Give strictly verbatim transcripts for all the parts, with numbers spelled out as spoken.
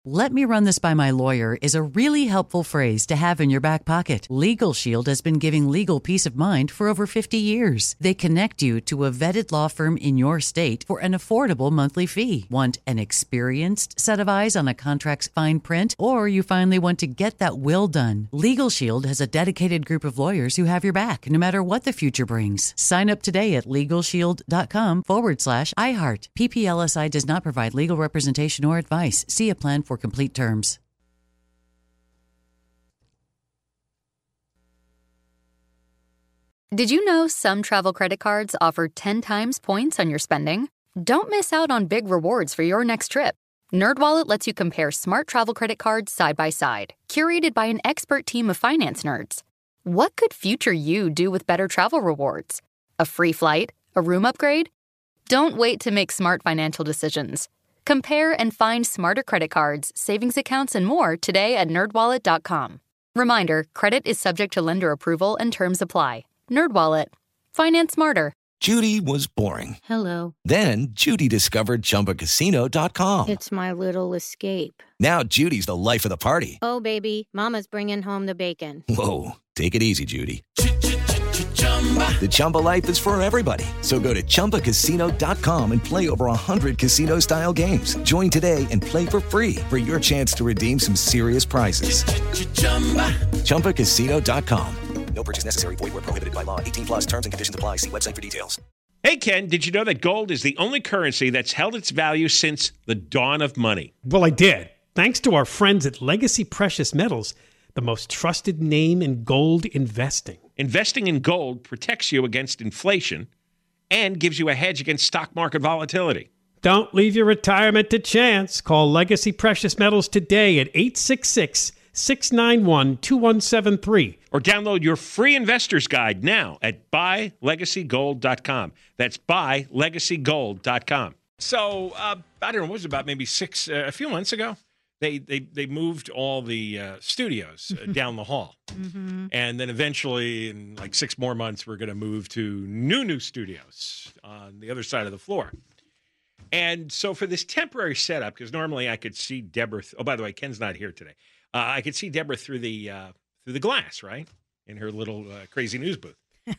"Let me run this by my lawyer" is a really helpful phrase to have in your back pocket. Legal Shield has been giving legal peace of mind for over fifty years. They connect you to a vetted law firm in your state for an affordable monthly fee. Want an experienced set of eyes on a contract's fine print? Or you finally want to get that will done? Legal Shield has a dedicated group of lawyers who have your back, no matter what the future brings. Sign up today at LegalShield.com forward slash iHeart. P P L S I does not provide legal representation or advice. See a plan for complete terms. Did you know some travel credit cards offer ten times points on your spending? Don't miss out on big rewards for your next trip. NerdWallet lets you compare smart travel credit cards side by side, curated by an expert team of finance nerds. What could future you do with better travel rewards? A free flight? A room upgrade? Don't wait to make smart financial decisions. Compare and find smarter credit cards, savings accounts, and more today at nerd wallet dot com. Reminder, credit is subject to lender approval and terms apply. NerdWallet. Finance smarter. Judy was boring. Hello. Then Judy discovered Chumba Casino dot com. It's my little escape. Now Judy's the life of the party. Oh, baby, mama's bringing home the bacon. Whoa, take it easy, Judy. The Chumba life is for everybody. So go to Chumba Casino dot com and play over one hundred casino-style games. Join today and play for free for your chance to redeem some serious prizes. Chumba Casino dot com. No purchase necessary. Void where prohibited by law. eighteen plus terms and conditions apply. See website for details. Hey, Ken, did you know that gold is the only currency that's held its value since the dawn of money? Well, I did. Thanks to our friends at Legacy Precious Metals, the most trusted name in gold investing. Investing in gold protects you against inflation and gives you a hedge against stock market volatility. Don't leave your retirement to chance. Call Legacy Precious Metals today at eight six six, six nine one, two one seven three. Or download your free investor's guide now at buy legacy gold dot com. That's buy legacy gold dot com. So, uh, I don't know, what was it, about maybe six, uh, a few months ago? They, they they moved all the uh, studios uh, down the hall. Mm-hmm. And then eventually, in like six more months, we're going to move to new, new studios on the other side of the floor. And so for this temporary setup, because normally I could see Deborah. Th- oh, by the way, Ken's not here today. Uh, I could see Deborah through the uh, through the glass, right, in her little uh, crazy news booth.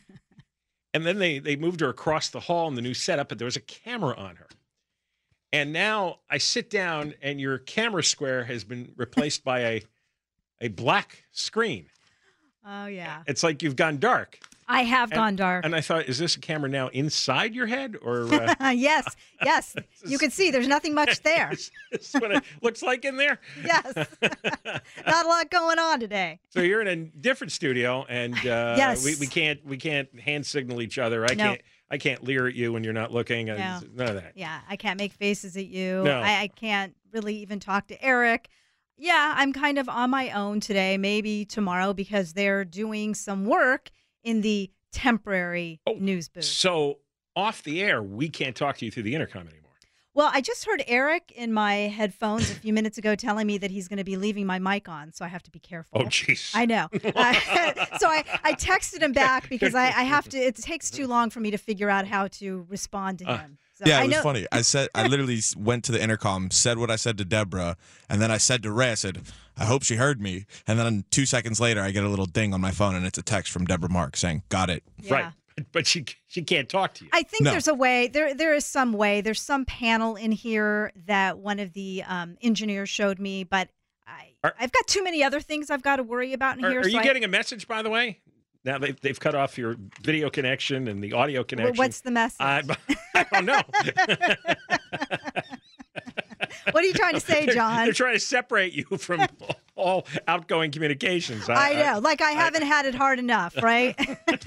And then they they moved her across the hall in the new setup, but there was a camera on her. And now I sit down, and your camera square has been replaced by a a black screen. Oh, yeah. It's like you've gone dark. I have and, gone dark. And I thought, is this a camera now inside your head? or? Uh, yes, yes. You can see there's nothing much there. Is this what it looks like in there? Yes. Not a lot going on today. So you're in a different studio, and uh, yes. we, we can't we can't hand signal each other. I no. can't I can't leer at you when you're not looking. No. None of that. Yeah, I can't make faces at you. No. I, I can't really even talk to Eric. Yeah, I'm kind of on my own today, maybe tomorrow, because they're doing some work in the temporary oh, news booth. So off the air, we can't talk to you through the intercom anymore. Well, I just heard Eric in my headphones a few minutes ago telling me that he's going to be leaving my mic on, so I have to be careful. Oh, jeez. I know. Uh, so I, I texted him back because I, I have to. It takes too long for me to figure out how to respond to him. So yeah, I it was know- funny. I said I literally went to the intercom, said what I said to Deborah, and then I said to Ray, I said, I hope she heard me. And then two seconds later, I get a little ding on my phone, and it's a text from Deborah Mark saying, got it. Yeah. Right. But she she can't talk to you. I think No. there's a way. There there is some way. There's some panel in here that one of the um, engineers showed me, but I Are- I've got too many other things I've got to worry about in Are, here. are so you I- getting a message, by the way? Now they've, they've cut off your video connection and the audio Well, connection. what's the message? I, I don't know. What are you trying to say, They're- John? They're trying to separate you from all outgoing communications. I know. Like I haven't had it hard enough, right?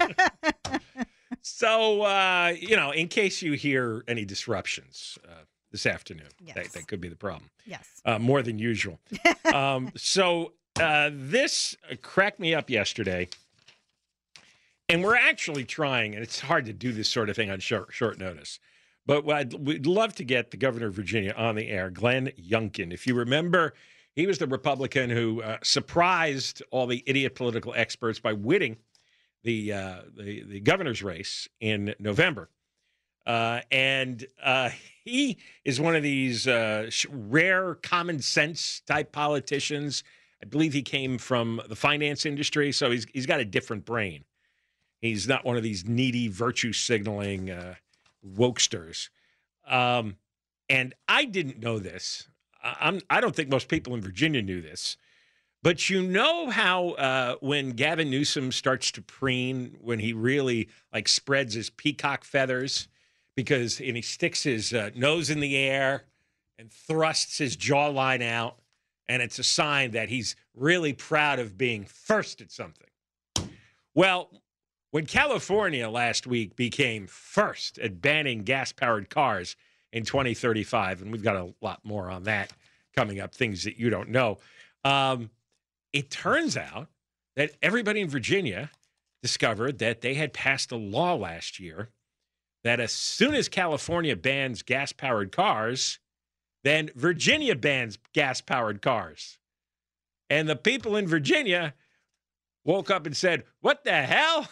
So, uh, you know, in case you hear any disruptions uh, this afternoon, Yes. that, that could be the problem. Yes. Uh, more than usual. um, so uh, this cracked me up yesterday. And we're actually trying, and it's hard to do this sort of thing on short, short notice, but I'd, we'd love to get the governor of Virginia on the air, Glenn Youngkin. If you remember, he was the Republican who uh, surprised all the idiot political experts by winning the, uh, the the governor's race in November. Uh, and uh, he is one of these uh, rare common sense type politicians. I believe he came from the finance industry, so he's he's got a different brain. He's not one of these needy virtue signaling uh, wokesters. Um, and I didn't know this. I'm, I don't think most people in Virginia knew this. But you know how uh, when Gavin Newsom starts to preen, when he really like spreads his peacock feathers, because and he sticks his uh, nose in the air and thrusts his jawline out, and it's a sign that he's really proud of being first at something. Well, when California last week became first at banning gas-powered cars in twenty thirty-five, and we've got a lot more on that coming up, things that you don't know, um, it turns out that everybody in Virginia discovered that they had passed a law last year that as soon as California bans gas-powered cars, then Virginia bans gas-powered cars. And the people in Virginia woke up and said, what the hell?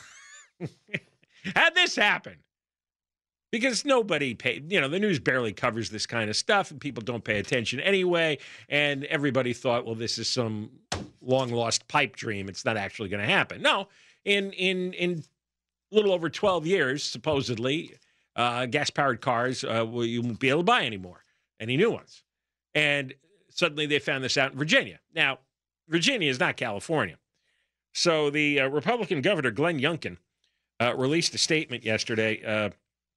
How'd this happen? Because nobody paid, you know, the news barely covers this kind of stuff and people don't pay attention anyway. And everybody thought, well, this is some long-lost pipe dream. It's not actually going to happen. No, in in in a little over twelve years, supposedly, uh, gas-powered cars, uh, well, you won't be able to buy anymore, any new ones. And suddenly they found this out in Virginia. Now, Virginia is not California. So the uh, Republican governor, Glenn Youngkin, uh, released a statement yesterday, uh,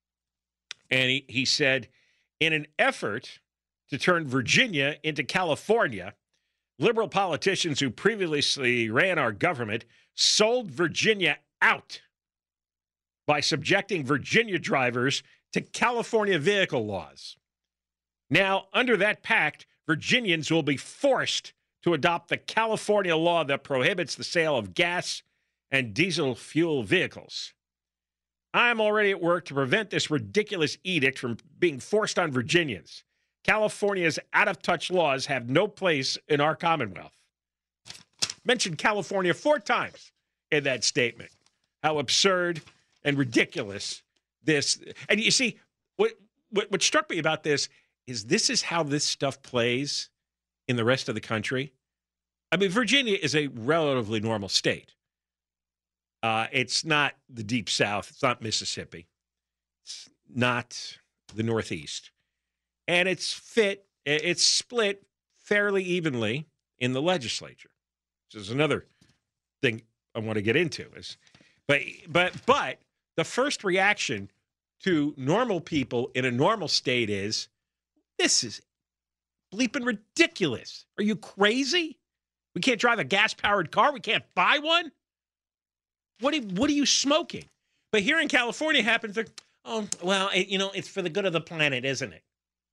and he, he said, in an effort to turn Virginia into California, liberal politicians who previously ran our government sold Virginia out by subjecting Virginia drivers to California vehicle laws. Now, under that pact, Virginians will be forced to adopt the California law that prohibits the sale of gas and diesel fuel vehicles. I'm already at work to prevent this ridiculous edict from being forced on Virginians. California's out-of-touch laws have no place in our Commonwealth. Mentioned California four times in that statement. How absurd and ridiculous this. And you see, what, what, what struck me about this is this is how this stuff plays in the rest of the country. I mean, Virginia is a relatively normal state. Uh, it's not the Deep South. It's not Mississippi. It's not the Northeast. And it's fit, it's split fairly evenly in the legislature. This is another thing I want to get into. Is, but, but, but the first reaction to normal people in a normal state is, this is bleeping ridiculous. Are you crazy? We can't drive a gas-powered car? We can't buy one? What are, what are you smoking? But here in California, it happens like, oh, well, it, you know, it's for the good of the planet, isn't it?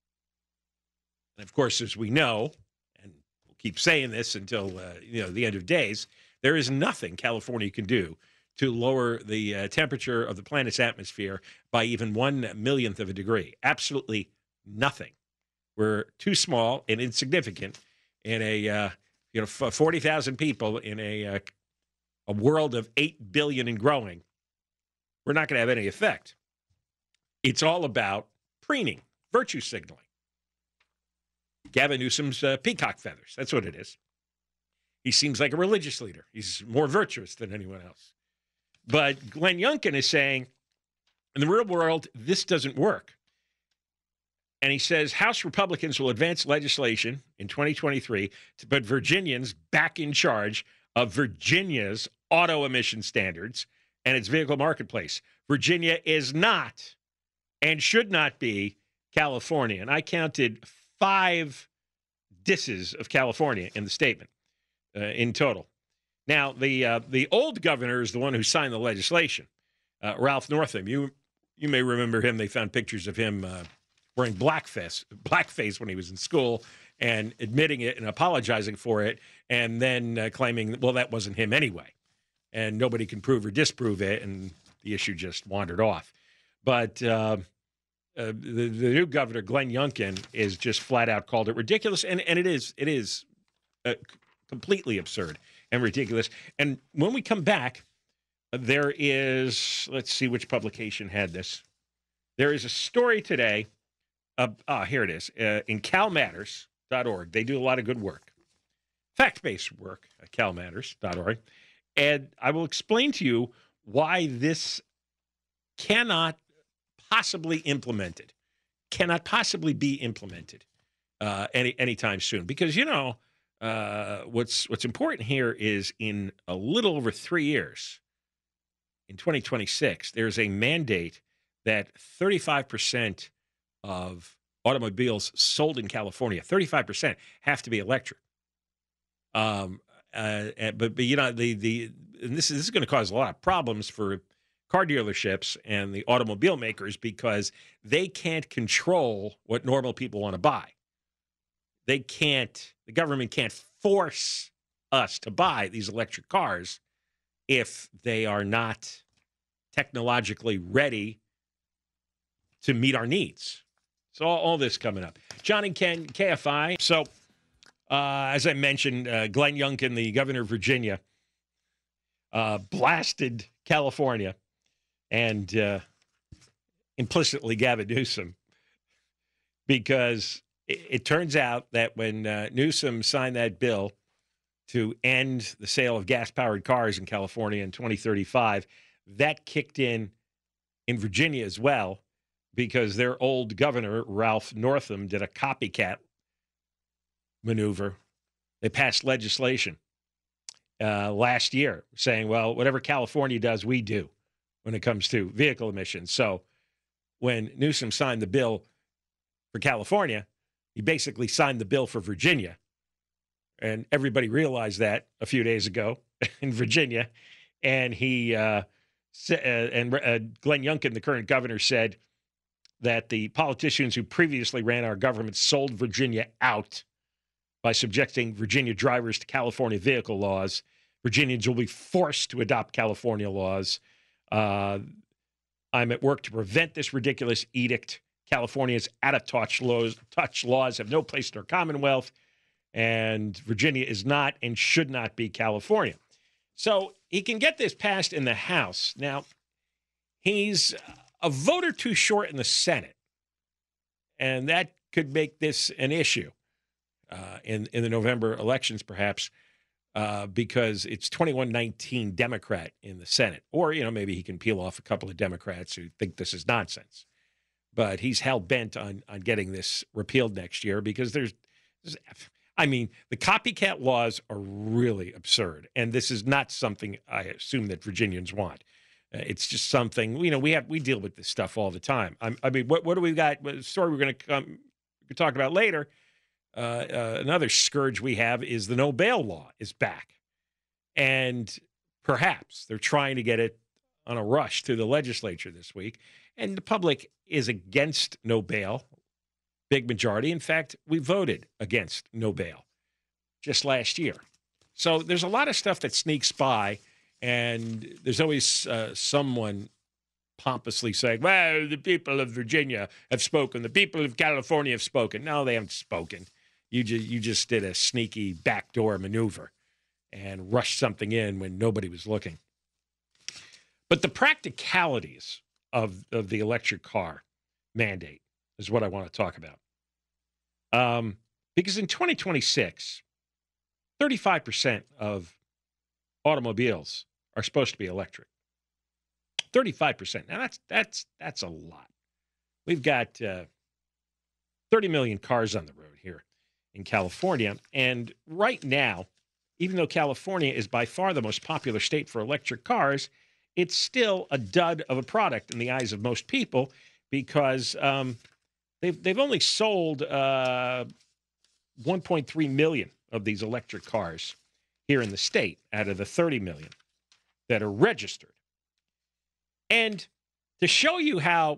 And, of course, as we know, and we'll keep saying this until, uh, you know, the end of days, there is nothing California can do to lower the uh, temperature of the planet's atmosphere by even one millionth of a degree. Absolutely nothing. We're too small and insignificant in a, uh, you know, forty thousand people in a uh, a world of eight billion and growing. We're not going to have any effect. It's all about preening, virtue signaling. Gavin Newsom's uh, peacock feathers. That's what it is. He seems like a religious leader. He's more virtuous than anyone else. But Glenn Youngkin is saying, in the real world, this doesn't work. And he says House Republicans will advance legislation in twenty twenty-three to put Virginians back in charge of Virginia's auto emission standards and its vehicle marketplace. Virginia is not and should not be California. And I counted five disses of California in the statement uh, in total. Now, the uh, the old governor is the one who signed the legislation, uh, Ralph Northam. You you may remember him. They found pictures of him uh, wearing blackface, blackface when he was in school and admitting it and apologizing for it, and then uh, claiming, well, that wasn't him anyway. And nobody can prove or disprove it, and the issue just wandered off. But uh, uh, the, the new governor, Glenn Youngkin, is just flat out called it ridiculous, and, and it is it is uh, completely absurd and ridiculous. And when we come back, there is, let's see which publication had this. There is a story today. Uh, ah, here it is, uh, in cal matters dot org. They do a lot of good work, fact-based work at cal matters dot org. And I will explain to you why this cannot possibly implemented, cannot possibly be implemented uh, any anytime soon. Because, you know, uh, what's what's important here is in a little over three years, in twenty twenty-six, there's a mandate that thirty-five percent of automobiles sold in California, thirty-five percent have to be electric. Um, uh, but, but, you know, the, the, and this is, this is going to cause a lot of problems for car dealerships and the automobile makers because they can't control what normal people want to buy. They can't, the government can't force us to buy these electric cars if they are not technologically ready to meet our needs. So all, all this coming up. John and Ken, K F I. So uh, as I mentioned, uh, Glenn Youngkin, the governor of Virginia, uh, blasted California and uh, implicitly Gavin Newsom because it, it turns out that when uh, Newsom signed that bill to end the sale of gas-powered cars in California in twenty thirty-five, that kicked in in Virginia as well, because their old governor, Ralph Northam, did a copycat maneuver. They passed legislation uh, last year saying, well, whatever California does, we do when it comes to vehicle emissions. So when Newsom signed the bill for California, he basically signed the bill for Virginia. And everybody realized that a few days ago in Virginia. And he uh, sa- uh, and uh, Glenn Youngkin, the current governor, said that the politicians who previously ran our government sold Virginia out by subjecting Virginia drivers to California vehicle laws. Virginians will be forced to adopt California laws. Uh, I'm at work to prevent this ridiculous edict. California's out-of-touch laws, touch laws have no place in our Commonwealth, and Virginia is not and should not be California. So he can get this passed in the House. Now, he's a vote or two short in the Senate, and that could make this an issue uh, in, in the November elections, perhaps, uh, because it's twenty-one nineteen Democrat in the Senate. Or, you know, maybe he can peel off a couple of Democrats who think this is nonsense. But he's hell-bent on, on getting this repealed next year because there's, there's I mean, the copycat laws are really absurd, and this is not something I assume that Virginians want. Uh, it's just something, you know, we have we deal with this stuff all the time. I'm, I mean, what what do we got? What story we're going to come we talk about later? Uh, uh, another scourge we have is the no bail law is back, and perhaps they're trying to get it on a rush through the legislature this week, and the public is against no bail. Big majority. In fact, we voted against no bail just last year. So there's a lot of stuff that sneaks by, and there's always uh, someone pompously saying, well, the people of Virginia have spoken. The people of California have spoken. No, they haven't spoken. You, ju- you just did a sneaky backdoor maneuver and rushed something in when nobody was looking. But the practicalities of, of the electric car mandate is what I want to talk about. Um, because in twenty twenty-six, thirty-five percent of automobiles are supposed to be electric. thirty-five percent. Now, that's that's that's a lot. We've got uh, thirty million cars on the road here in California. And right now, even though California is by far the most popular state for electric cars, it's still a dud of a product in the eyes of most people because um, they've they've only sold uh, one point three million of these electric cars here in the state out of the thirty million that are registered. And to show you how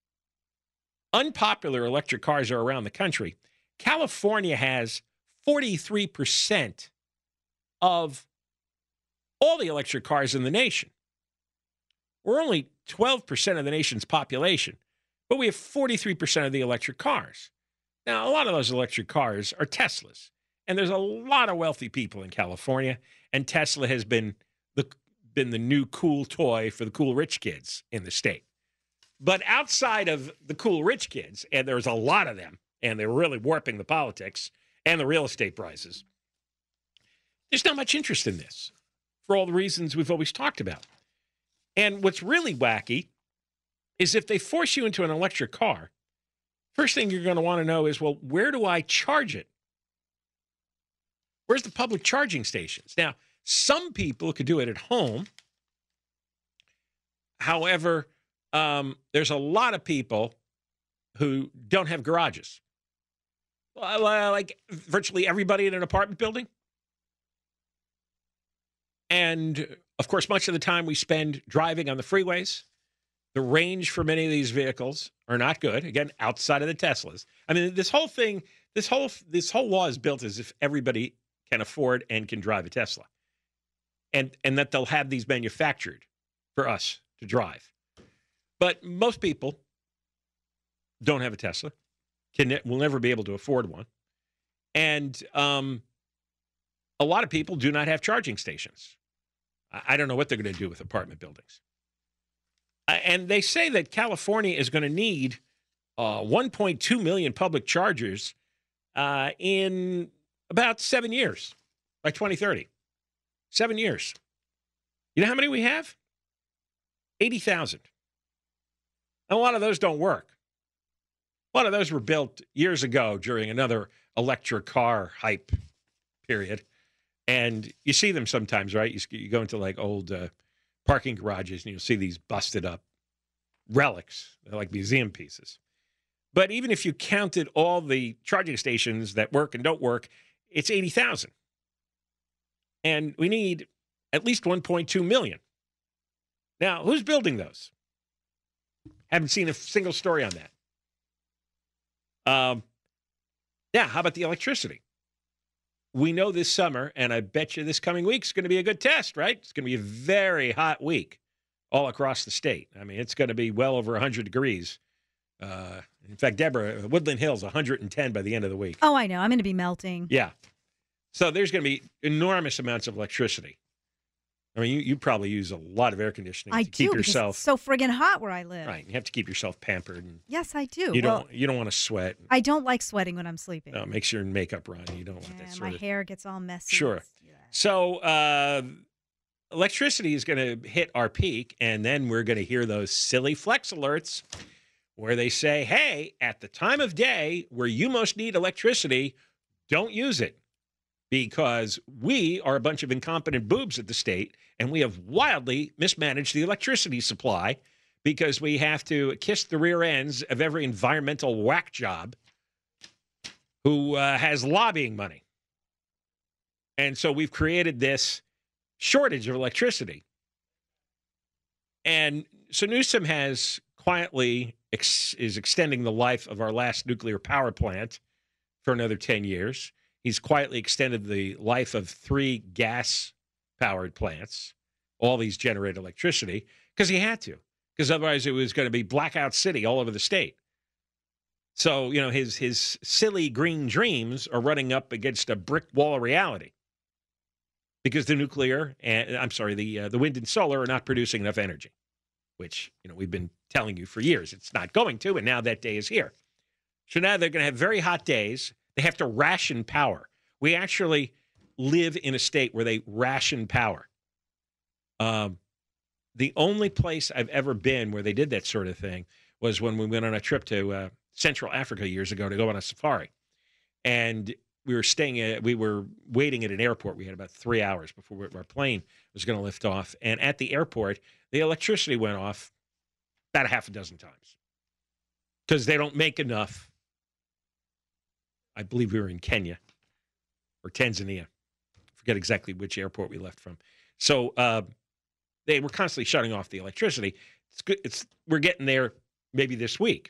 unpopular electric cars are around the country, California has forty-three percent of all the electric cars in the nation. We're only twelve percent of the nation's population, but we have forty-three percent of the electric cars. Now, a lot of those electric cars are Teslas, and there's a lot of wealthy people in California, and Tesla has been the been the new cool toy for the cool rich kids in the state. But outside of the cool rich kids, and there's a lot of them, and they're really warping the politics and the real estate prices, there's not much interest in this for all the reasons we've always talked about. And what's really wacky is if they force you into an electric car, first thing you're going to want to know is, well, where do I charge it? Where's the public charging stations? Now, some people could do it at home. However, um, there's a lot of people who don't have garages. Well, like virtually everybody in an apartment building. And, of course, much of the time we spend driving on the freeways. The range for many of these vehicles are not good. Again, outside of the Teslas. I mean, this whole thing, this whole this whole law is built as if everybody can afford and can drive a Tesla. And, and that they'll have these manufactured for us to drive. But most people don't have a Tesla, can will never be able to afford one. And um, a lot of people do not have charging stations. I, I don't know what they're going to do with apartment buildings. Uh, and they say that California is going to need uh, one point two million public chargers uh, in about seven years, by twenty thirty. Seven years. You know how many we have? eighty thousand. And a lot of those don't work. A lot of those were built years ago during another electric car hype period. And you see them sometimes, right? You, you go into like old uh, parking garages and you'll see these busted up relics. They're like museum pieces. But even if you counted all the charging stations that work and don't work, it's eighty thousand. And we need at least one point two million. Now, who's building those? Haven't seen a single story on that. Um, yeah, how about the electricity? We know this summer, and I bet you this coming week is going to be a good test, right? It's going to be a very hot week all across the state. I mean, it's going to be well over one hundred degrees. Uh, in fact, Deborah, Woodland Hills, one hundred ten by the end of the week. Oh, I know. I'm going to be melting. Yeah. So there's going to be enormous amounts of electricity. I mean, you, you probably use a lot of air conditioning I to keep do, yourself. Because it's so friggin' hot where I live. Right. You have to keep yourself pampered. And yes, I do. You well, don't you don't want to sweat. I don't like sweating when I'm sleeping. No, makes your makeup run. You don't want yeah, that sort my of hair gets all messy. Sure. So uh, electricity is going to hit our peak, and then we're going to hear those silly flex alerts where they say, hey, at the time of day where you most need electricity, don't use it. Because we are a bunch of incompetent boobs at the state, and we have wildly mismanaged the electricity supply because we have to kiss the rear ends of every environmental whack job who uh, has lobbying money. And so we've created this shortage of electricity. And so Newsom has quietly ex- is extending the life of our last nuclear power plant for another ten years. He's quietly extended the life of three gas-powered plants. All these generate electricity because he had to, because otherwise it was going to be blackout city all over the state. So, you know, his his silly green dreams are running up against a brick wall of reality because the nuclear and I'm sorry, the uh, the wind and solar are not producing enough energy, which, you know, we've been telling you for years it's not going to, and now that day is here. So now they're going to have very hot days. They have to ration power. We actually live in a state where they ration power. Um, the only place I've ever been where they did that sort of thing was when we went on a trip to uh, Central Africa years ago to go on a safari. And we were staying at, we were waiting at an airport. We had about three hours before our plane was going to lift off. And at the airport, the electricity went off about a half a dozen times because they don't make enough. I believe we were in Kenya or Tanzania. I forget exactly which airport we left from. So uh, they were constantly shutting off the electricity. It's good. It's we're getting there maybe this week.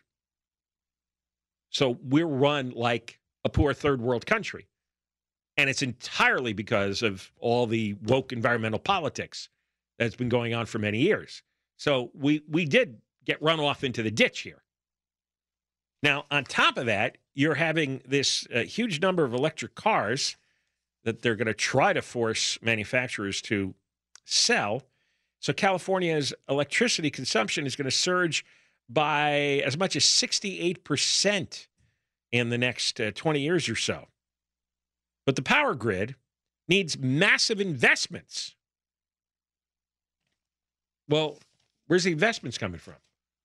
So we're run like a poor third world country. And it's entirely because of all the woke environmental politics that's been going on for many years. So we we did get run off into the ditch here. Now, on top of that, you're having this uh, huge number of electric cars that they're going to try to force manufacturers to sell. So California's electricity consumption is going to surge by as much as sixty-eight percent in the next uh, twenty years or so. But the power grid needs massive investments. Well, where's the investments coming from?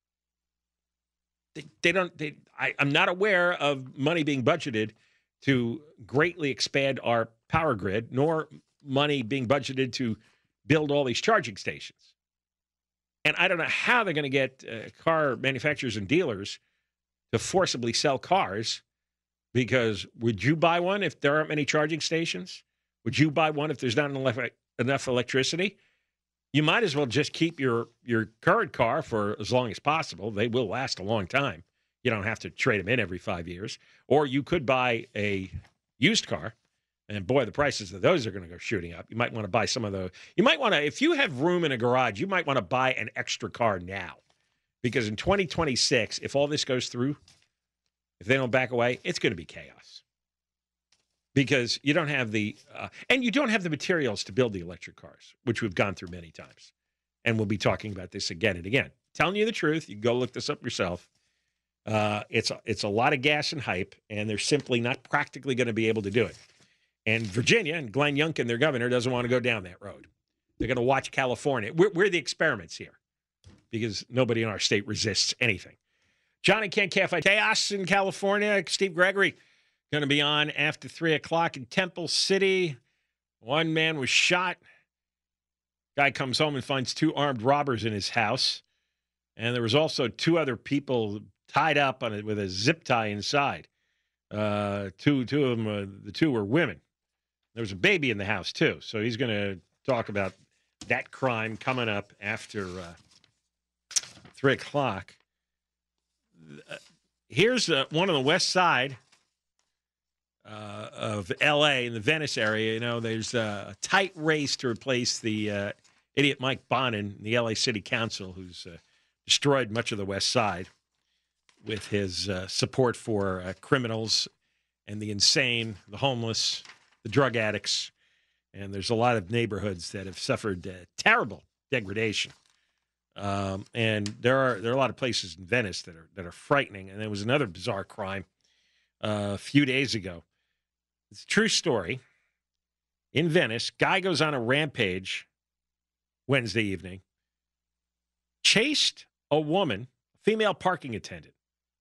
They, they don't. They, I, I'm not aware of money being budgeted to greatly expand our power grid, nor money being budgeted to build all these charging stations. And I don't know how they're going to get uh, car manufacturers and dealers to forcibly sell cars, because would you buy one if there aren't many charging stations? Would you buy one if there's not enough, enough electricity? You might as well just keep your, your current car for as long as possible. They will last a long time. You don't have to trade them in every five years. Or you could buy a used car, and boy, the prices of those are going to go shooting up. You might want to buy some of those. You might want to, if you have room in a garage, you might want to buy an extra car now. Because in twenty twenty-six, if all this goes through, if they don't back away, it's going to be chaos. Because you don't have the, uh, and you don't have the materials to build the electric cars, which we've gone through many times. And we'll be talking about this again and again. Telling you the truth, you can go look this up yourself. Uh, it's, a, it's a lot of gas and hype, and they're simply not practically going to be able to do it. And Virginia and Glenn Youngkin, their governor, doesn't want to go down that road. They're going to watch California. We're, we're the experiments here, because nobody in our state resists anything. Johnny Kent Cafe Chaos in California. Steve Gregory going to be on after three o'clock in Temple City. One man was shot. Guy comes home and finds two armed robbers in his house. And there was also two other people tied up on it with a zip tie inside. Uh, two, two of them, uh, the two were women. There was a baby in the house, too. So he's going to talk about that crime coming up after uh, three o'clock. Uh, here's uh, one on the west side uh, of L A in the Venice area. You know, there's a tight race to replace the uh, idiot Mike Bonin in the L A City Council, who's uh, destroyed much of the west side with his uh, support for uh, criminals and the insane, the homeless, the drug addicts. And there's a lot of neighborhoods that have suffered uh, terrible degradation. Um, and there are there are a lot of places in Venice that are that are frightening. And there was another bizarre crime uh, a few days ago. It's a true story. In Venice, guy goes on a rampage Wednesday evening, chased a woman, female parking attendant,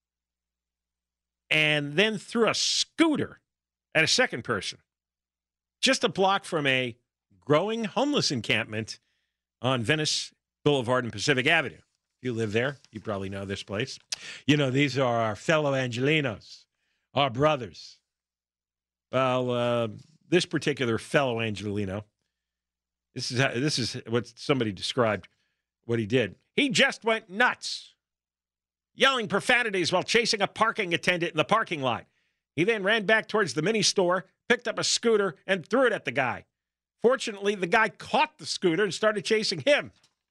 and then threw a scooter at a second person, just a block from a growing homeless encampment on Venice Boulevard and Pacific Avenue. If you live there, you probably know this place. You know, these are our fellow Angelinos, our brothers. Well, uh, this particular fellow Angelino, this is how, this is what somebody described what he did. He just went nuts, yelling profanities while chasing a parking attendant in the parking lot. He then ran back towards the mini store, picked up a scooter, and threw it at the guy. Fortunately, the guy caught the scooter and started chasing him.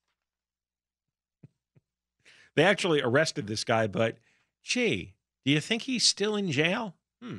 They actually arrested this guy, but, gee, do you think he's still in jail? Hmm.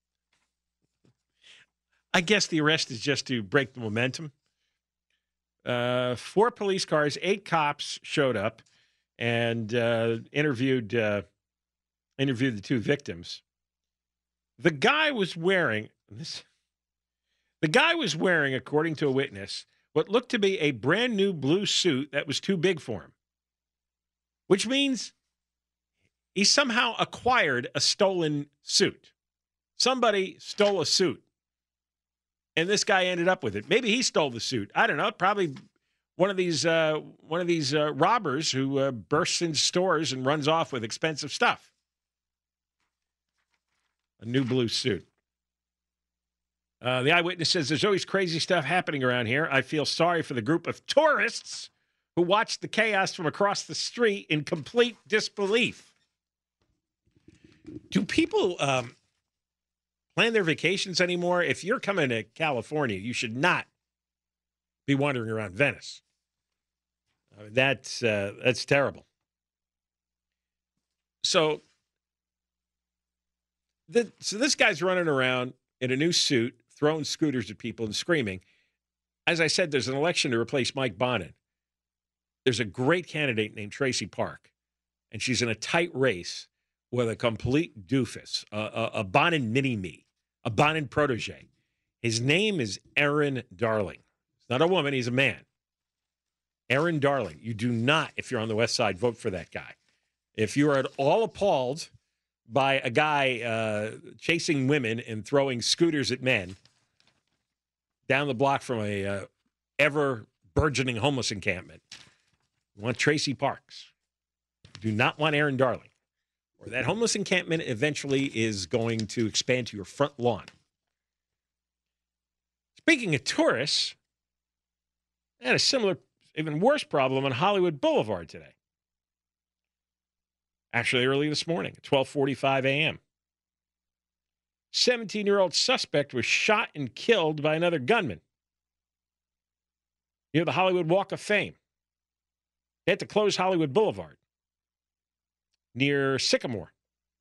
I guess the arrest is just to break the momentum. Uh, four police cars, eight cops showed up and uh, interviewed uh, interviewed the two victims. The guy was wearing this. The guy was wearing, according to a witness, what looked to be a brand new blue suit that was too big for him, which means he somehow acquired a stolen suit. Somebody stole a suit, and this guy ended up with it. Maybe he stole the suit. I don't know. Probably one of these uh, one of these uh, robbers who uh, bursts into stores and runs off with expensive stuff. A new blue suit. Uh, the eyewitness says, there's always crazy stuff happening around here. I feel sorry for the group of tourists who watched the chaos from across the street in complete disbelief. Do people um, plan their vacations anymore? If you're coming to California, you should not be wandering around Venice. I mean, that's, uh, that's terrible. So, the, so this guy's running around in a new suit, throwing scooters at people and screaming. As I said, there's an election to replace Mike Bonin. There's a great candidate named Tracy Park. and she's in a tight race with a complete doofus, a, a, a Bonin mini-me, a Bonin protege. His name is Aaron Darling. He's not a woman, he's a man. Aaron Darling. You do not, if you're on the West Side, vote for that guy. If you are at all appalled by a guy uh, chasing women and throwing scooters at men down the block from a uh, ever-burgeoning homeless encampment, you want Tracy Parks. You do not want Aaron Darling. Or that homeless encampment eventually is going to expand to your front lawn. Speaking of tourists, I had a similar, even worse problem on Hollywood Boulevard today. Actually, early this morning, at twelve forty-five a.m. seventeen-year-old suspect was shot and killed by another gunman near the Hollywood Walk of Fame. They had to close Hollywood Boulevard near Sycamore.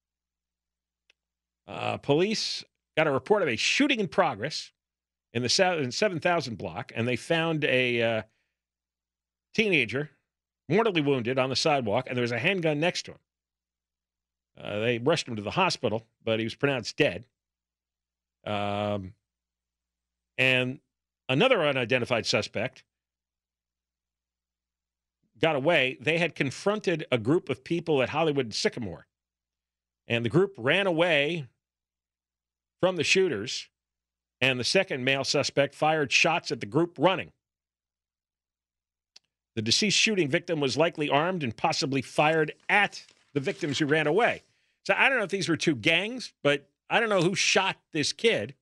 Uh, police got a report of a shooting in progress in the seven thousand block, and they found a uh, teenager mortally wounded on the sidewalk, and there was a handgun next to him. Uh, they rushed him to the hospital, but he was pronounced dead. Um, and another unidentified suspect got away. They had confronted a group of people at Hollywood and Sycamore, and the group ran away from the shooters, and the second male suspect fired shots at the group running. The deceased shooting victim was likely armed and possibly fired at the victims who ran away. So I don't know if these were two gangs, but I don't know who shot this kid.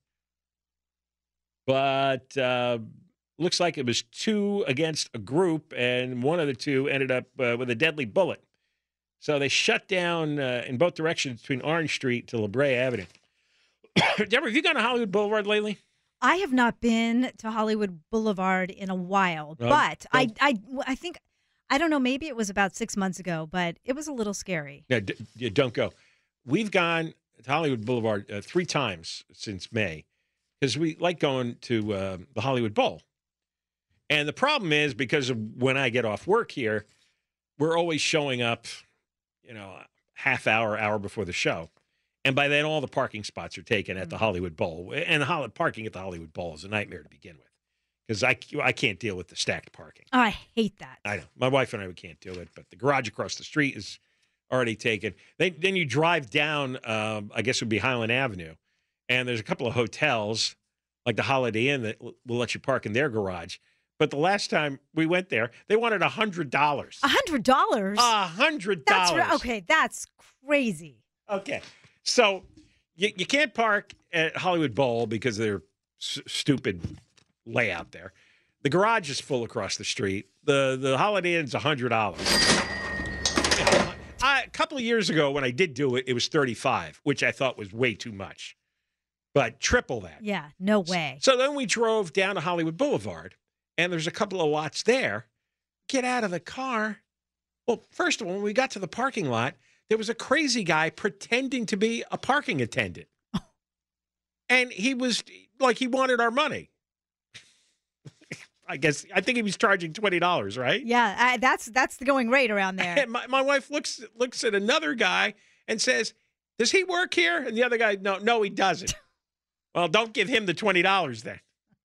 But uh, looks like it was two against a group, and one of the two ended up uh, with a deadly bullet. So they shut down uh, in both directions between Orange Street to La Brea Avenue. Deborah, have you gone to Hollywood Boulevard lately? I have not been to Hollywood Boulevard in a while, Well, but well- I, I, I think, I don't know, maybe it was about six months ago, but it was a little scary. Yeah, d- d- don't go. We've gone to Hollywood Boulevard uh, three times since May because we like going to uh, the Hollywood Bowl. And the problem is because of when I get off work here, we're always showing up, you know, half hour, hour before the show. And by then, all the parking spots are taken at the Hollywood Bowl. And the Hol- parking at the Hollywood Bowl is a nightmare to begin with because I, I can't deal with the stacked parking. Oh, I hate that. I know. My wife and I, we can't do it. But the garage across the street is already taken. They, then you drive down, um, I guess it would be Highland Avenue, and there's a couple of hotels, like the Holiday Inn, that will let you park in their garage. But the last time we went there, they wanted one hundred dollars. A hundred dollars? A hundred That's dollars. ri- okay. That's crazy. Okay. So you, you can't park at Hollywood Bowl because of their s- stupid layout there. The garage is full across the street. The the Holiday Inn's one hundred dollars. You know, I, a couple of years ago when I did do it, it was thirty-five dollars, which I thought was way too much. But triple that. Yeah, no way. So then we drove down to Hollywood Boulevard, and there's a couple of lots there. Get out of the car. Well, first of all, when we got to the parking lot, there was a crazy guy pretending to be a parking attendant. And he was like, he wanted our money. I guess, I think he was charging twenty dollars, right? Yeah, I, that's that's the going rate around there. And my, my wife looks looks at another guy and says, does he work here? And the other guy, no, no, he doesn't. Well, don't give him the twenty dollars then.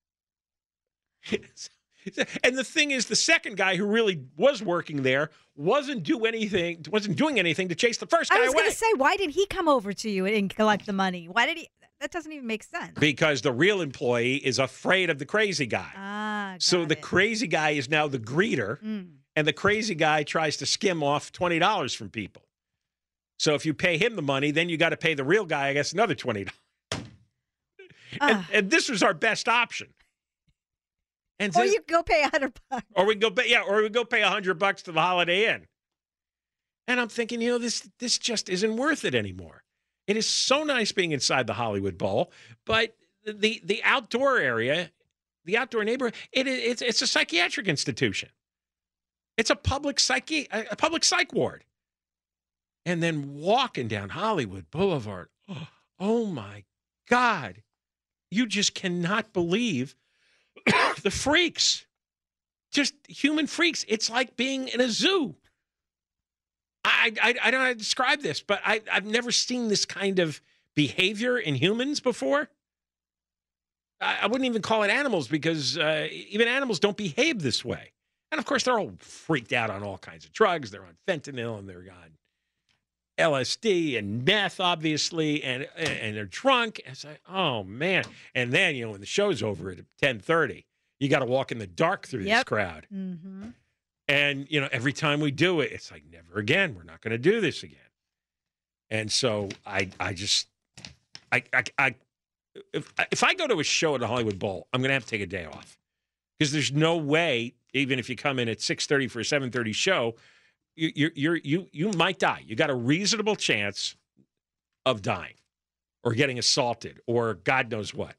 And the thing is, the second guy who really was working there wasn't do anything, wasn't doing anything to chase the first guy I was away. going to say, why did he come over to you and collect the money? Why did he? That doesn't even make sense. Because the real employee is afraid of the crazy guy. Ah, got So the it. crazy guy is now the greeter, Mm. and the crazy guy tries to skim off twenty dollars from people. So if you pay him the money, then you got to pay the real guy, I guess, another twenty dollars. And, Ah. and this was our best option. And Or this- you go pay a hundred bucks. Or we go, pay, yeah, or we go pay a hundred bucks to the Holiday Inn. And I'm thinking, you know, this this just isn't worth it anymore. It is so nice being inside the Hollywood Bowl, but the the outdoor area, the outdoor neighborhood, it it's it's a psychiatric institution. It's a public psyche, a public psych ward. And then walking down Hollywood Boulevard, oh, oh my God, you just cannot believe the freaks. Just human freaks. It's like being in a zoo. I, I, I don't know how to describe this, but I, I've never seen this kind of behavior in humans before. I, I wouldn't even call it animals because uh, even animals don't behave this way. And, of course, they're all freaked out on all kinds of drugs. They're on fentanyl and they're on L S D and meth, obviously, and and they're drunk. And it's like, oh, man. And then, you know, when the show's over at ten thirty, you got to walk in the dark through Yep. this crowd. Mm-hmm. And, you know, every time we do it, it's like, never again. We're not going to do this again. And so I I just, I, I, I if, if I go to a show at the Hollywood Bowl, I'm going to have to take a day off. Because there's no way, even if you come in at six thirty for a seven thirty show, you you you you you might die. You got a reasonable chance of dying or getting assaulted or God knows what.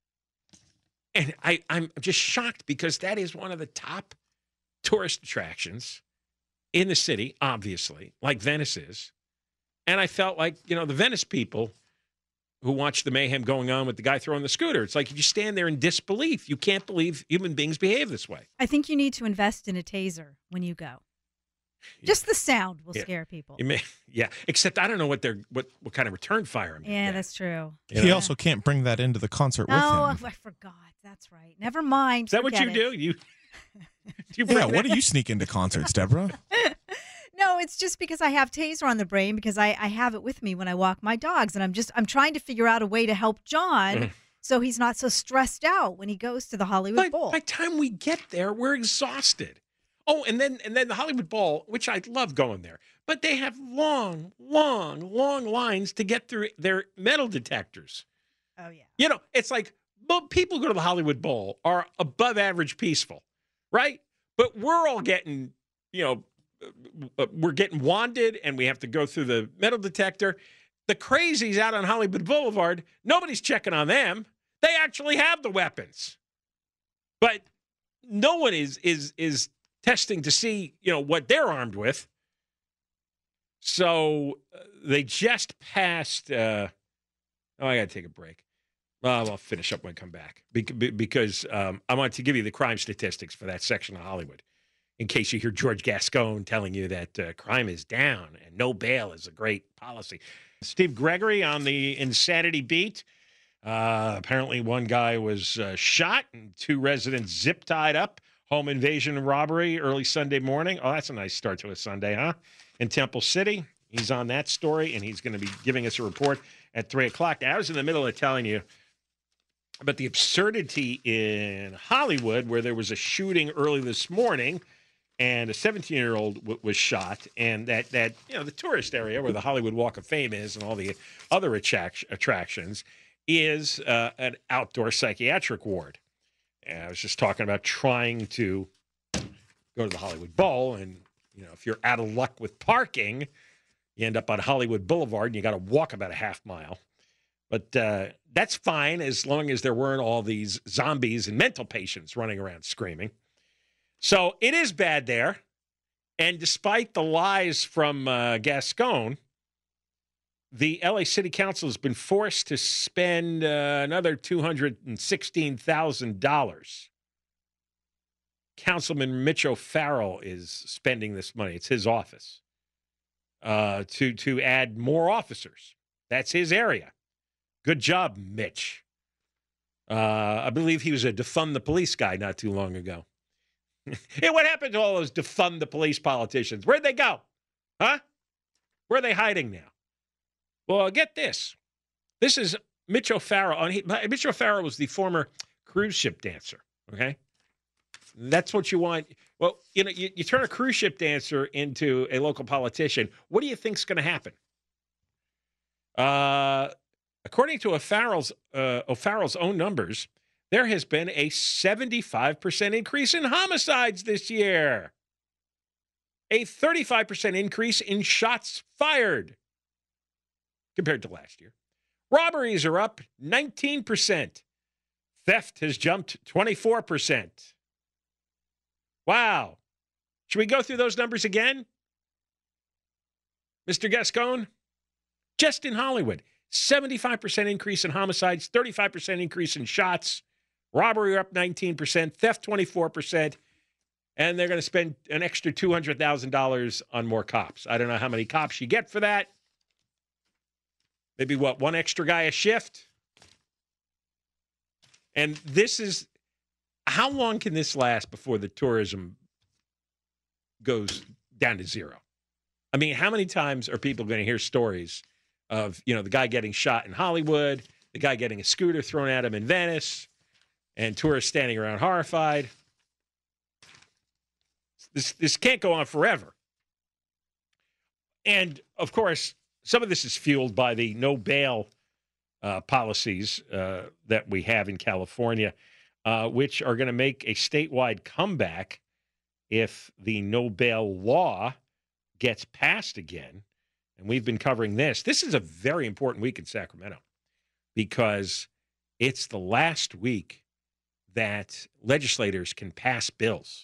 And I, I'm just shocked because that is one of the top tourist attractions in the city, obviously, like Venice is. And I felt like, you know, the Venice people who watched the mayhem going on with the guy throwing the scooter, it's like you stand there in disbelief. You can't believe human beings behave this way. I think you need to invest in a taser when you go. Just the sound will Yeah. scare people. You may, yeah, except I don't know what they're what, what kind of return fire I'm gonna Yeah, get. that's true. You He know? also can't bring that into the concert Oh, with him. I forgot. That's right. Never mind. Is that what you Forget do? it. You, do you bring Yeah, what that? do you sneak into concerts, Deborah? No, it's just because I have taser on the brain because I, I have it with me when I walk my dogs. And I'm just, I'm trying to figure out a way to help John Mm. so he's not so stressed out when he goes to the Hollywood By, Bowl. by the time we get there, we're exhausted. Oh, and then and then the Hollywood Bowl, which I love going there, but they have long, long, long lines to get through their metal detectors. Oh, yeah. You know, it's like but people who go to the Hollywood Bowl are above average peaceful, right? But we're all getting, you know, uh, we're getting wanded and we have to go through the metal detector. The crazies out on Hollywood Boulevard, nobody's checking on them. They actually have the weapons. But no one is is is testing to see, you know, what they're armed with. So uh, they just passed uh, oh, I got to take a break. Well, I'll finish up when I come back because um, I want to give you the crime statistics for that section of Hollywood in case you hear George Gascon telling you that uh, crime is down and no bail is a great policy. Steve Gregory on the Insanity Beat. Uh, apparently one guy was uh, shot and two residents zip-tied up. Home invasion and robbery early Sunday morning. Oh, that's a nice start to a Sunday, huh? In Temple City. He's on that story, and he's going to be giving us a report at three o'clock. Now, I was in the middle of telling you about the absurdity in Hollywood where there was a shooting early this morning and a seventeen-year-old w- was shot. And that, that, you know, the tourist area where the Hollywood Walk of Fame is and all the other attract- attractions is uh, an outdoor psychiatric ward. And I was just talking about trying to go to the Hollywood Bowl. And, you know, if you're out of luck with parking, you end up on Hollywood Boulevard and you got to walk about a half mile. But uh, that's fine as long as there weren't all these zombies and mental patients running around screaming. So it is bad there. And despite the lies from uh, Gascon, the L A City Council has been forced to spend uh, another two hundred sixteen thousand dollars. Councilman Mitch O'Farrell is spending this money. It's his office uh, to, to add more officers. That's his area. Good job, Mitch. Uh, I believe he was a defund the police guy not too long ago. Hey, what happened to all those defund the police politicians? Where'd they go? Huh? Where are they hiding now? Well, get this. This is Mitch O'Farrell. He, Mitch O'Farrell was the former cruise ship dancer, okay? That's what you want. Well, you know, you, you turn a cruise ship dancer into a local politician. What do you think's going to happen? Uh, according to O'Farrell's, uh, O'Farrell's own numbers, there has been a seventy-five percent increase in homicides this year. A thirty-five percent increase in shots fired compared to last year. Robberies are up nineteen percent. Theft has jumped twenty-four percent. Wow. Should we go through those numbers again? Mister Gascon? Just in Hollywood, seventy-five percent increase in homicides, thirty-five percent increase in shots, robbery up nineteen percent, theft twenty-four percent, and they're going to spend an extra two hundred thousand dollars on more cops. I don't know how many cops you get for that. Maybe, what, one extra guy a shift? And this is, how long can this last before the tourism goes down to zero? I mean, how many times are people going to hear stories of, you know, the guy getting shot in Hollywood, the guy getting a scooter thrown at him in Venice, and tourists standing around horrified? This this can't go on forever. And, of course, some of this is fueled by the no bail uh, policies uh, that we have in California, uh, which are going to make a statewide comeback if the no bail law gets passed again. And we've been covering this. This is a very important week in Sacramento because it's the last week that legislators can pass bills.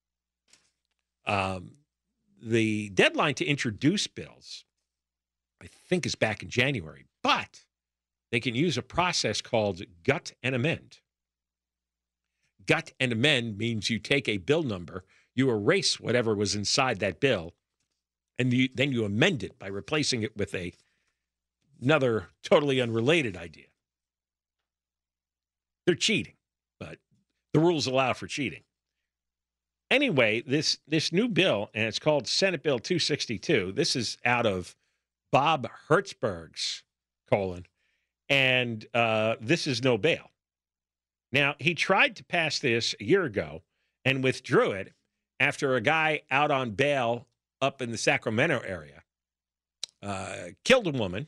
Um, the deadline to introduce bills, I think, is back in January, but they can use a process called gut and amend. Gut and amend means you take a bill number, you erase whatever was inside that bill, and you, then you amend it by replacing it with a, another totally unrelated idea. They're cheating, but the rules allow for cheating. Anyway, this this new bill, and it's called Senate Bill two sixty-two. This is out of Bob Hertzberg's colon, and uh, this is no bail. Now, he tried to pass this a year ago and withdrew it after a guy out on bail up in the Sacramento area uh, killed a woman,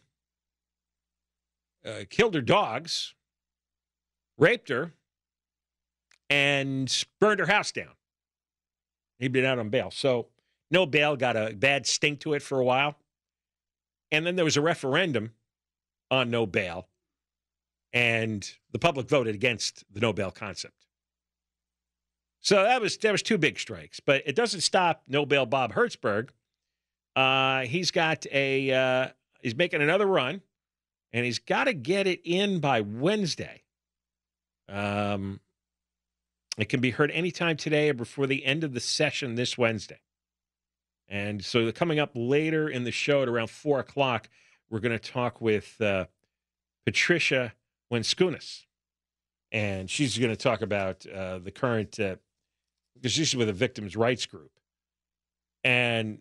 uh, killed her dogs, raped her, and burned her house down. He'd been out on bail. So no bail got a bad stink to it for a while. And then there was a referendum on no bail, and the public voted against the no bail concept. So that was that was two big strikes. But it doesn't stop no bail Bob Hertzberg. Uh, he's got a uh, he's making another run, and he's got to get it in by Wednesday. Um, it can be heard anytime today or before the end of the session this Wednesday. And so coming up later in the show at around four o'clock, we're going to talk with uh, Patricia Wenskunis. And she's going to talk about uh, the current, uh, because she's with a victims' rights group. And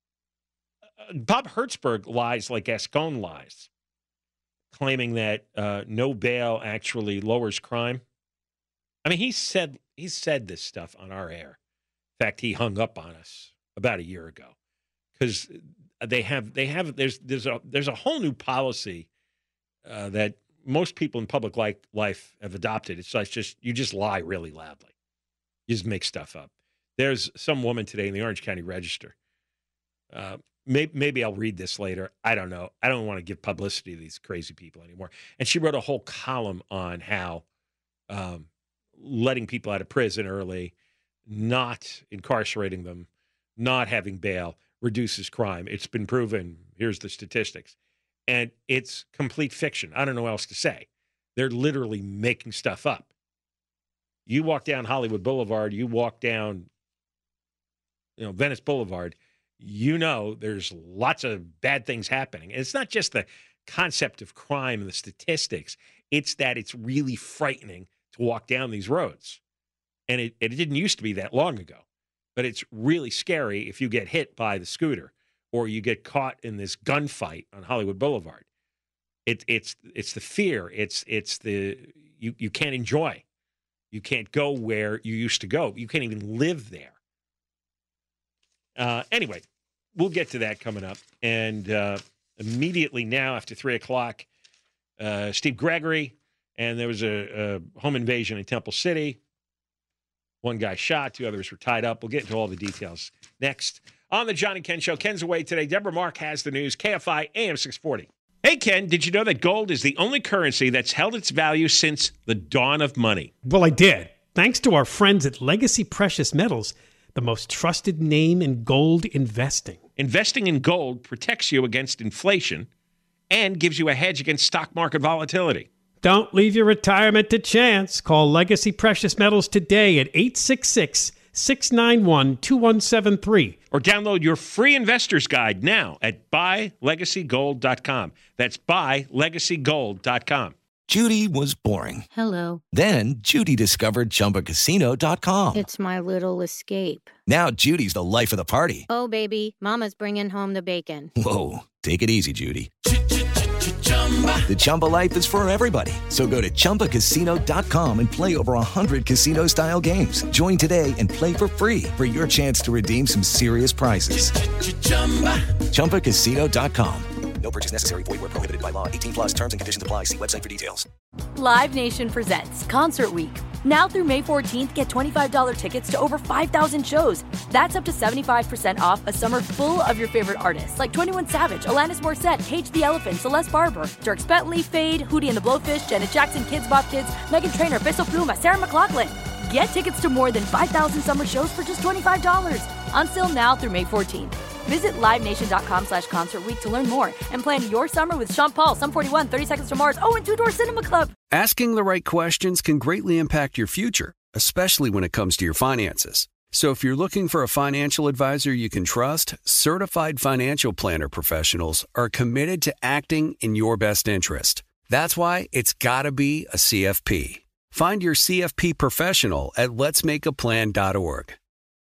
Bob Hertzberg lies like Gascon lies, claiming that uh, no bail actually lowers crime. I mean, he said he said this stuff on our air. In fact, he hung up on us about a year ago because they have they have there's there's a there's a whole new policy uh, that most people in public life life have adopted. It's like just you just lie really loudly, you just make stuff up. There's some woman today in the Orange County Register. Uh, maybe, maybe I'll read this later. I don't know. I don't want to give publicity to these crazy people anymore. And she wrote a whole column on how um, letting people out of prison early, not incarcerating them, not having bail reduces crime. It's been proven. Here's the statistics. And it's complete fiction. I don't know what else to say. They're literally making stuff up. You walk down Hollywood Boulevard, you walk down, you know, Venice Boulevard, you know there's lots of bad things happening. And it's not just the concept of crime and the statistics. It's that it's really frightening to walk down these roads. And it, it didn't used to be that long ago. But it's really scary if you get hit by the scooter or you get caught in this gunfight on Hollywood Boulevard. It, it's it's the fear. It's it's the you, you can't enjoy. You can't go where you used to go. You can't even live there. Uh, anyway, we'll get to that coming up. And uh, immediately now, after three o'clock, uh, Steve Gregory, and there was a, a home invasion in Temple City. One guy shot, two others were tied up. We'll get into all the details next on the John and Ken Show. Ken's away today. Deborah Mark has the news. K F I A M six forty. Hey, Ken, did you know that gold is the only currency that's held its value since the dawn of money? Well, I did. Thanks to our friends at Legacy Precious Metals, the most trusted name in gold investing. Investing in gold protects you against inflation and gives you a hedge against stock market volatility. Don't leave your retirement to chance. Call Legacy Precious Metals today at eight six six, six nine one, two one seven three. Or download your free investor's guide now at buy legacy gold dot com. That's buy legacy gold dot com. Judy was boring. Hello. Then Judy discovered Chumba Casino dot com. It's my little escape. Now Judy's the life of the party. Oh, baby, mama's bringing home the bacon. Whoa, take it easy, Judy. The Chumba life is for everybody. So go to Chumba Casino dot com and play over one hundred casino-style games. Join today and play for free for your chance to redeem some serious prizes. Chumba Casino dot com. No purchase necessary. Void where prohibited by law. eighteen plus terms and conditions apply. See website for details. Live Nation presents Concert Week. Now through May fourteenth, get twenty-five dollars tickets to over five thousand shows. That's up to seventy-five percent off a summer full of your favorite artists like twenty-one Savage, Alanis Morissette, Cage the Elephant, Celeste Barber, Dierks Bentley, Fade, Hootie and the Blowfish, Janet Jackson, Kids Bop Kids, Meghan Trainor, Peso Pluma, Sarah McLachlan. Get tickets to more than five thousand summer shows for just twenty-five dollars. Until now through May fourteenth. Visit live nation dot com slash concert week to learn more and plan your summer with Sean Paul, Sum forty-one, thirty Seconds to Mars, oh, and Two Door Cinema Club. Asking the right questions can greatly impact your future, especially when it comes to your finances. So if you're looking for a financial advisor you can trust, certified financial planner professionals are committed to acting in your best interest. That's why it's got to be a C F P. Find your C F P professional at lets make a plan dot org.